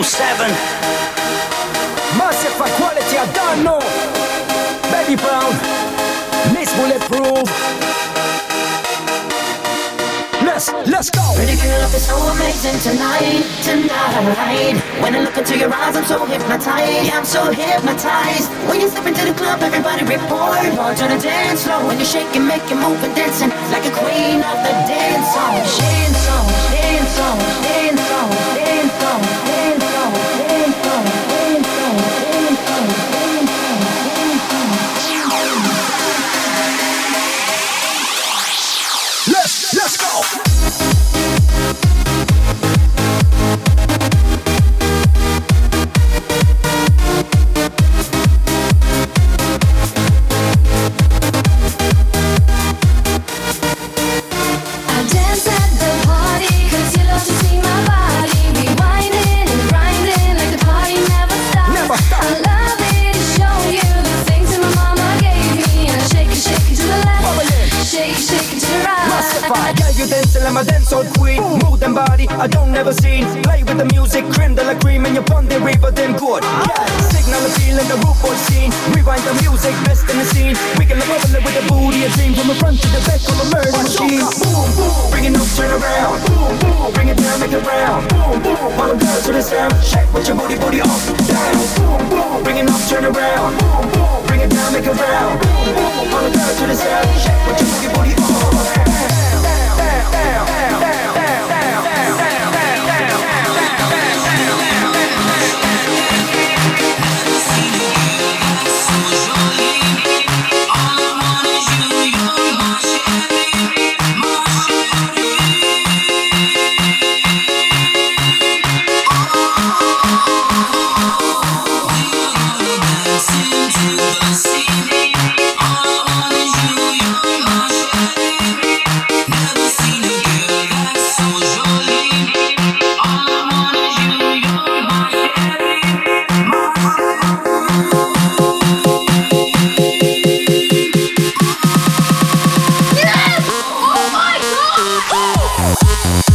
7. Massive quality, I don't know. Baby Brown, Miss Bulletproof. Let's go. Pretty girl, looking so amazing tonight. When I look into your eyes, I'm so hypnotized. Yeah, I'm so hypnotized. When you step into the club, everybody report. March on the dance floor. When you shake and make it move and dancing like a queen of the dance song. Dance song, dance song, dance song, dance song, dance song, dance song, dance song, dance song, dance song. Let's go. I'm a dancehall queen, move them body, I don't never seen. Play with the music, cream de la cream, and you're on the river, then good. Yeah, signal the feeling, the root boy scene. Rewind the music, best in the scene. We can bubble it with the booty, a dream from the front to the back of a murder machine. Boom, boom, bring it up, turn around. Boom, boom, bring it down, make it round. Boom, boom, all the girls to the sound. Check with your booty up, down. Boom, boom, bring it up, turn around. Boom, boom, bring it down, make it round. Boom, boom, all the girls to the sound. Check with your booty up, down. Oh my God!